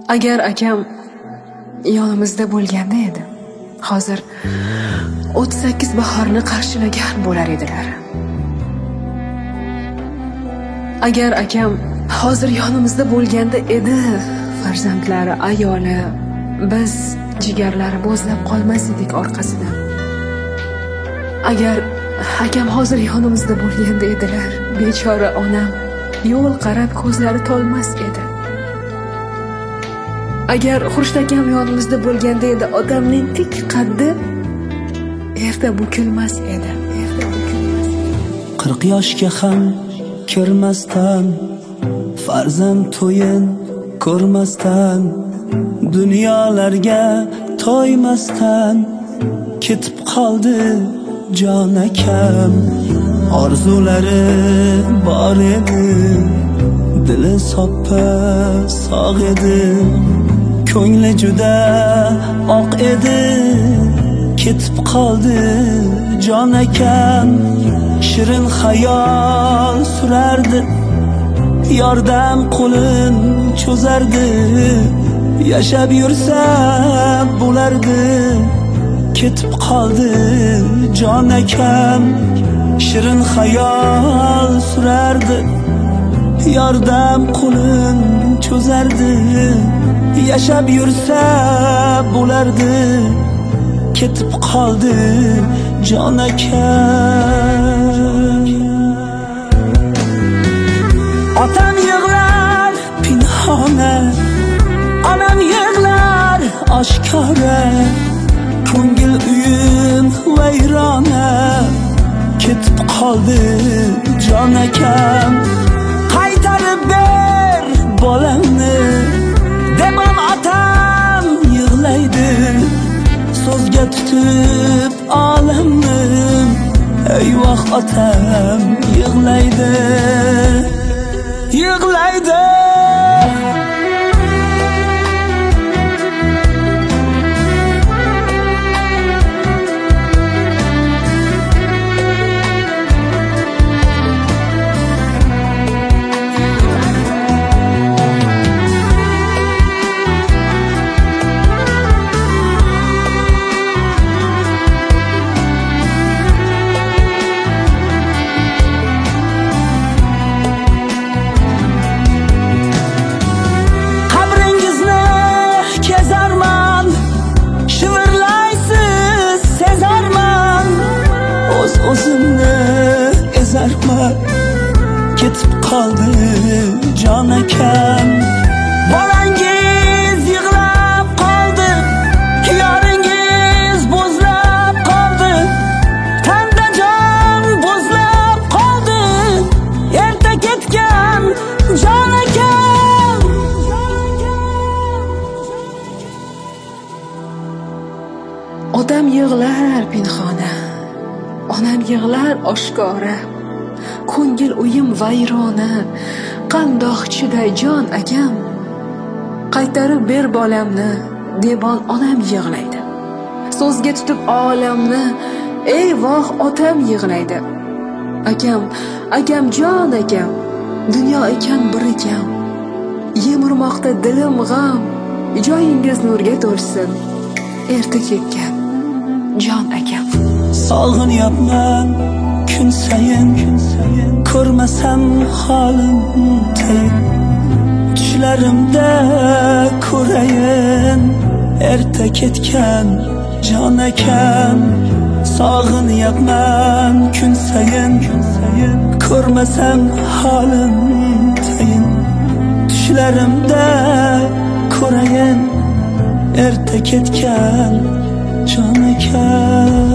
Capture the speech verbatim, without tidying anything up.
Agar akam yonimizda bo'lganda edi, hozir o'ttiz sakkiz bahorni qarshilagan bo'lar edilar. Agar akam hozir yonimizda bo'lganda edi, farzandlari, ayoli, biz jigarlari bo'zlab qolmas edik orqasidan. Agar akam hozir yonimizda bo'lganda edilar, bechora onam yo'l qarab ko'zlari tolmas edi. Agar Xurshid akam yonimizda bo'lganda edi, odamning tik qaddi erta bukilmas edi. Erta bukilmas edi. qirq yoshga ham kirmasdan, farzand to'yin ko'rmasdan, dunyolarga to'ymasdan ketib qoldi jon akam. Orzulari bor edi, dili soppa sog' edi, ko'ngli juda oq edi, ketib qoldi jon akam. Shirin xayol surardi, yordam qo'lin cho'zardi, yashab yursa bo'lardi, ketib qoldi jon akam. Shirin xayol surardi, yordam qo'lin cho'zardi, yashab yursa bo'lardi, ketib qoldi jon akam. Otam yig'lar pinhona, onam yig'lar oshkora, ko'ngil uyim vayrona, ketib qoldi jon akam. Qaytarib ber bolamni debam otam yig'laydi, so'zga tutib olamni, eyvoh otam yig'laydi, yig'laydi. O'zimni ezarman, ketib qoldi jon akam. Bolangiz yig'lab qoldi, yoringiz bo'zlab qoldi, tanda jon bo'zlab qoldi, erta ketgan jon akam. Odam yig'lar pinhona, onam yig'lar oshkora, ko'ngil uyim vayrona, qandoq chiday jon akam. Qaytarib ber bolamni debon onam yig'laydi, so'zga tutib olamni, eyvoh otam yig'laydi. Akam, akam jon akam, dunyo ekan bir ekan, yemirmoqda dilim g'am, joyingiz nurga to'lsin, erta ketgan jon akam. Sog'inyapman kun sayin, ko'rmasam holim tayin, tushlarimda ko'rayin, erta ketgan jon akam. Sog'inyapman kun sayin, ko'rmasam holim tayin, tushlarimda ko'rayin, erta ketgan jon akam.